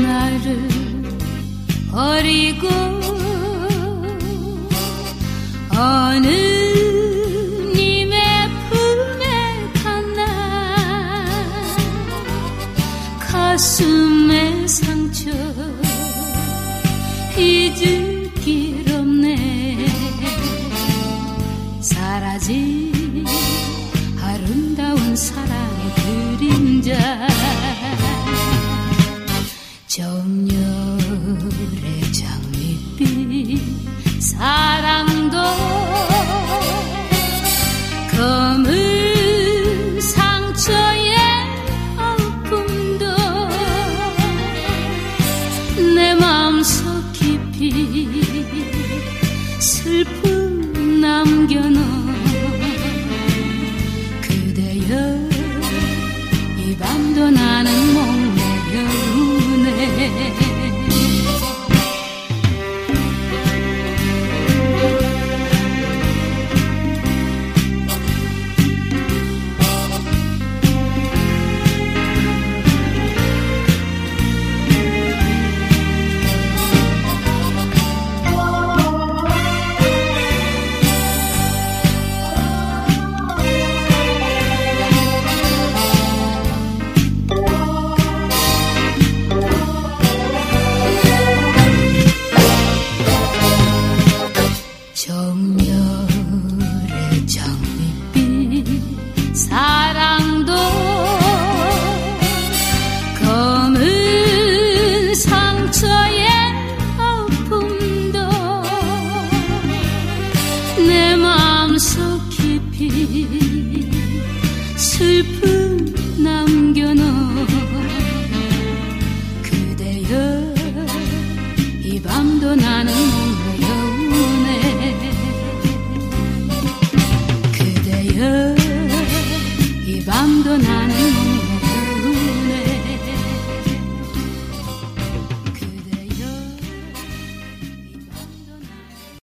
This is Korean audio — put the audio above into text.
나를 버리고 어느 님의 품에 갔나. 가슴의 상처 잊을 길 없네. 사라진 아름다운 사랑의 그림자. 정열의 장밋빛 사랑도 검은 상처의 아픔도 내 마음속 깊이 슬픔 남겨놓은 그대여 이 밤도 나는 목매려우네. 정열의 장밋빛 사랑도 검은 상처의 아픔도 내 마음속 깊이 슬픔 남겨놓은 그대여 이 밤도 나는 이 밤도 나는